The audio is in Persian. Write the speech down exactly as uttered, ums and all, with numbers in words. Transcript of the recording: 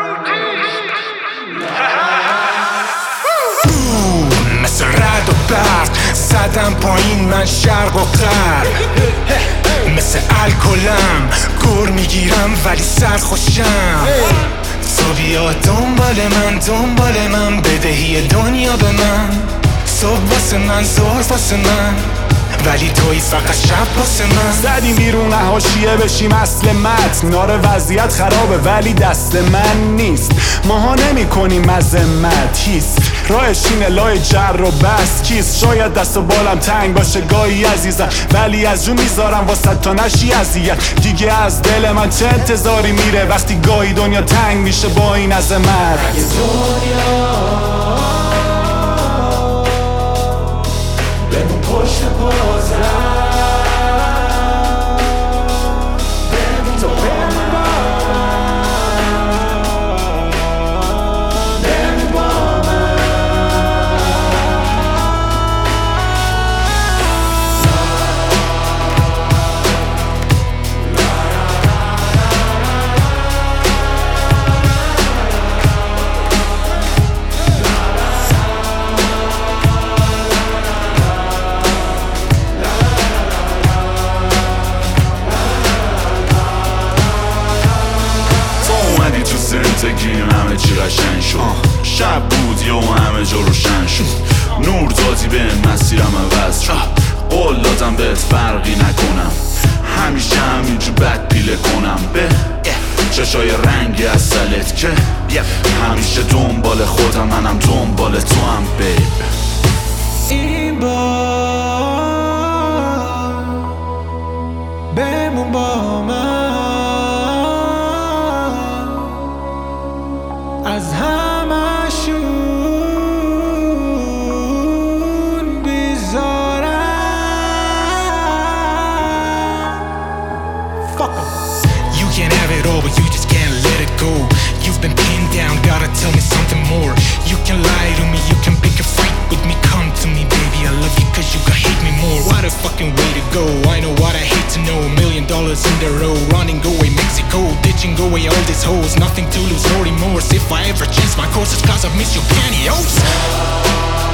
مثل رد و برق زدم پایین من شرق و غرب، مثل الکلم گر میگیرم ولی سرخوشم. تو بیا دنبال من دنبال من، بدهی دنیا به من، صبح واسه من ظهر واسه من، ولی توی فقط شب واسه من. زدیم بیرون حاشیه بشیم اصل متن، ناره وضعیت خرابه ولی دست من نیست. ماها نمی کنیم مذمت هیست، راهش اینه لای جر و بس کیست. شاید دست و بالم تنگ باشه گاهی عزیزم، ولی از جون میذارم واسه تا نشی اذیت. دیگه از دل من چه انتظاری میره وقتی گاهی دنیا تنگ میشه با این عظمت. اگه دنیا بمون پشت پازم، بمون تو بمون با من، بمون با من. زندگیم همه چی قشنگ شد، شب بود یا همه جا روشن شد، نور دادی به مسیرم عوض شد. قول دادم بهت فرقی نکنم، همیشه همینجور بد پیله کنم به چشای رنگی اصلت که همیشه دنبال خودم، منم دنبال تو هم بیب. این بار بمون با من، از همشون بیزارم. Fuck 'em. You can have it all but you just can't let it go. You've been pinned down, gotta tell me something more. You can lie to me, you can pick a fight with me, come to me baby, I love you cause you can hate me more. What a fucking way to go, I know what I hate to know. A million dollars in the row, running away Mexico, ditching away all these hoes, nothing to lose, no remorse. If I ever change my course it's cause I miss your pantyhose.